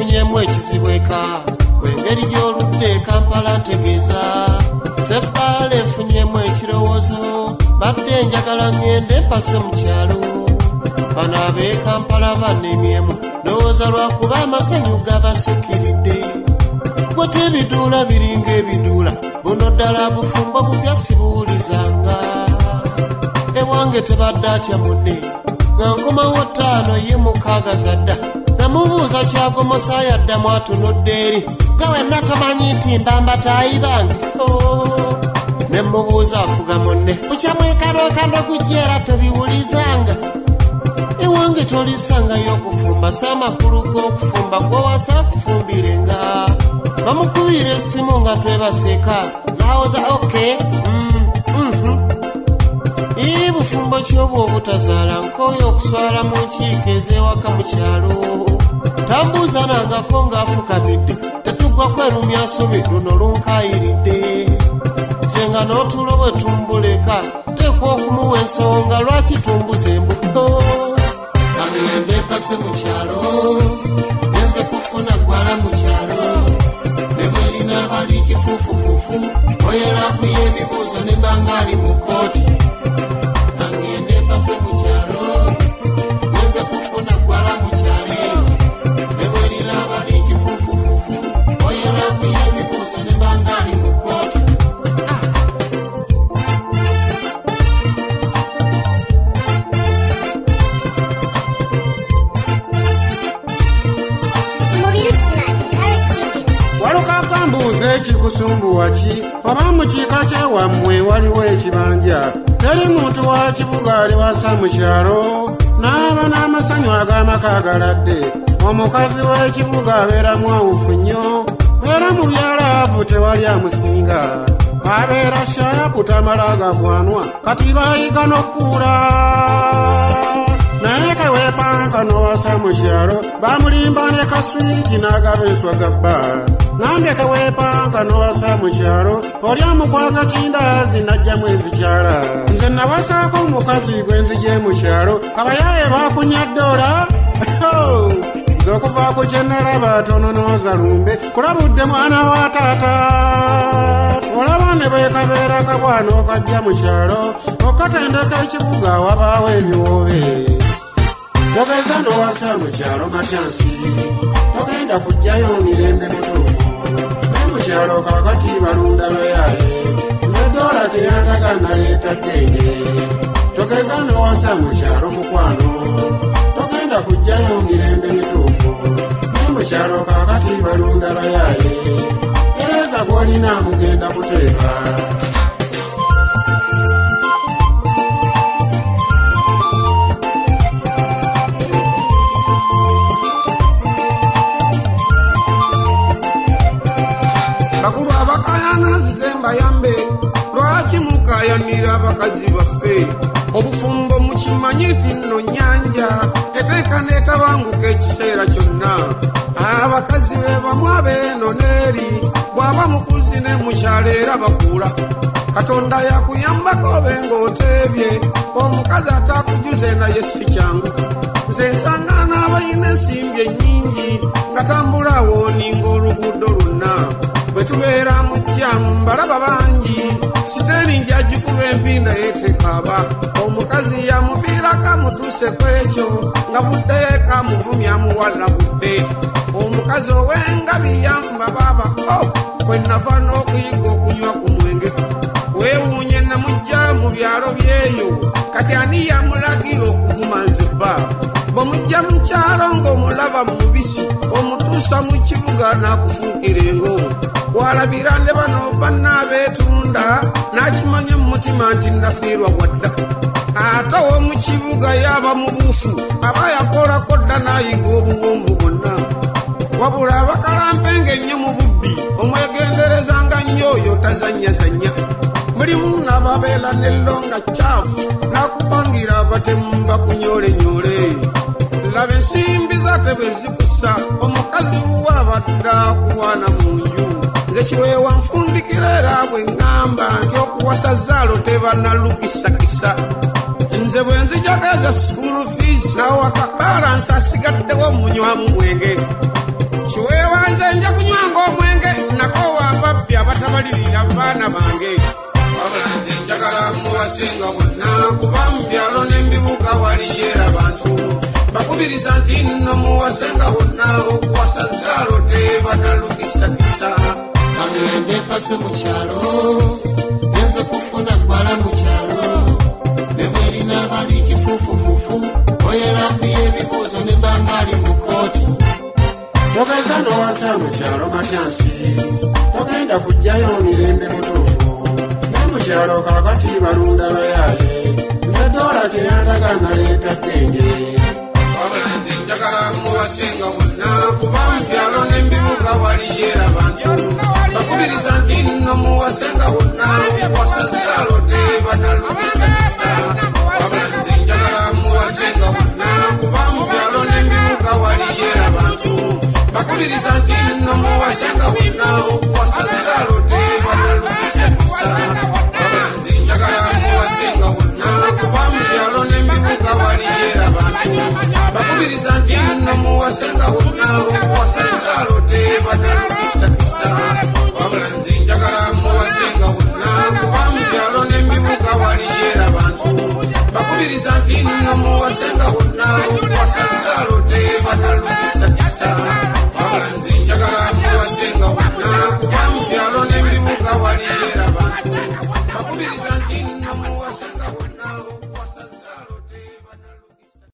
efunyemu ekizibu eka wengeri gy'oludde Kampala ntegeeza Ssebaala efunyemu ekirowoozo badde njagala ngende mpase mu kyalo bano ab'e Kampala bannemyemu ndowooza lwakuba amasanyu gabasukkiridde bwete ebiduula biringa ebiduula buno ddala bufumbo bupya sibuwulizanga ewange tebadde atya munne nga nkomawo 5 ye 6 zadda namubuuza kyagomosa yaddamu atunudde eri nga wenna tomanyi nti mbambataayi bange ne mubuuza afuga munne bukyamwekalokano gujjeera tobiwulizanga ewange tolisangayo okufumba saamakulu g'okufumba gwowasa kufumbirenga bamukubira essimu nga twebaseka nawoza okay bufumbo ky'obwa obutazaala nkooyo okuswala mu nkiiko ez'ewaka mu kyalo tambuuza nangako ng'afukamidde tetugwa kwerumya nsobi luno lunkayiridde nze nga n'otulo bwe tumbuleka teekwa okumuwa ensonga lwaki tumbuza embuto agende mpase mu kyalo nze kufuna gwala mu kyalo ne bwerina abali kifuufufuufu oyeraafu y'ebibuuzo ne mbanga ali mu kooti agende mpase mu kyalo nze kufuna gwala mu kyalo ne bwerina abali kifuufufuufu oyeraafu y'ebibuuzo ne mbanga ali mu kooti ekikusumbuwa ki oba mu kiika kyewammwe waliwo ekibanja teri muntu wa kibuga aliwasa mu kyalo n'aba n'amasanyu ag'amaka agaladde omukazi w'ekibuga abeera mwawufu nnyo era mu byalaavu tewali amusinga abeera shaapu tamala agagwanwa kati bayiga n'okkuula naye kaweepanka n'owasa mu kyalo bamulimba ne kaswiti n'agaba enswa za bba ngambye kaweepanka n'owasa mu kyalo oli omukwaga kindaazi najjamu ezikyala nze nawasaako omukazi gwe nzigye mu kyalo abayaaye baakunya ddola nze okuva ku kye nalaba tononooza lumbe kulabudde mwana wa taata olaba ne beekabeera kabwana okajja mu kyalo okatendeka ekibuga wabaawo ebiwoobe togeza n'owasa mu kyalo matyansi togenda kujjayo mirembe mituufu ne mu kyalo kakati balunda bayaaye nze doola teyandaga naleeta ddenge togeza n'owasa mu kyalo mukwano togenda kujjayo mirembe mituufu ne mu kyalo kakati balunda bayaaye tereza gw'olina mugenda kuteeka bakulu abakayana nzize mbayambe lwaki mukayanira abakazi baffe obufumbo mukimanyi nti nno nnyanja eteeka neetabanguka ekiseera kyonna abakazi be bamu abeeno neeri bw'aba mukuzi ne mukyalo era bakuula katonda yakuyambako obe ng'oteebye omukazi atakujuze naye si kyangu nze nsanga n'abalina ensimbi ennyingi nga tambula awooninga oluguudo lwonna bwe tubeera mu jjamu mbalaba bangi siteeni njagikuba empi naye tekaaba omukazi yamuviirako amutuuse ku ekyo nga buddeeka muvumya muwala budde omukazi ow'engabi yamba baaba kwe nava n'okuyiga okunywa ku mwenge weewuunye namujja mu byalo byeyo kati ani yamulagira okuvuma nzibba bw'omujja mu kyalo ng'omulaba mubisi omutuusa mu kibuga n'akufuukira engo walabira ne bano banna abeetunda n'akimanya mu mutima nti nafiirwa wadda ate ow'omu kibuga yaba mu buufu aba yakolako dda n'ayiga obuwonvu bwonna wabula abakalampenge nnyo mu bubbi omwegenderezanga nnyo oyo tazannyazannya mulimu n'ababeera n'ellonga caafu n'akupangira abatemu bakunyolenyoole laba ensimbi zate bwe zikusa omukazi wabadda akuwaana mu nju nze kiweewa nfundikira era bwe ŋŋamba nti okuwasa zaalo tebanalukisakisa nze bwe nzijagaza school fees nawaka balansi asigaddewo munywamu mwenge nja kunywanga omwenge nakowa ababbi abatabalirira abaana bange wabula nze njagala muwasenga bonna kuba mu byalo n'embibuga waliyeera bantu bakubiriza nti nno muwasenga bonna okuwasa zaalo tebanalukisakisa kangende pase mu kyalo nze kufuna gwala mu kyalo nebwerina abali kifuufufuufu oyerafu y'ebibuuzo ne bangali mu kooti togeza nowasa mu kyalo matyansi togenda kujjayo mirembe mutuufu ne mu kyalo kakati balunda bayaaye nze doola kyeyandaga naleeta ddenge wabula nze njagala muwasenga bonna kuba mu byalo n'embibuga waliyeera bantu bakubiriza nti nno muwasenga bonna okuwasa zaalo tebanalukisakisa wabula nze njagala muwasenga bonna kuba mu byalo n'embibuga waliyeera bantu bakubiriza nti nno muwasenga bonna okuwasa zaalo tebanalukisakisa wabula nze njagala muwasenga bonna kuba mu byalo n'embibuga waliyeera bantu bakubiriza nti nno muwasenga bonna okuwasa zaalo tebanalukisakisa wabula nze njagala muwasenga bonna kuba mu byalo n'embibuga waliyeera bantu bakubiriza nti nno muwasenga bonna okuwasa zaalo tebanalukisakisa wabula nze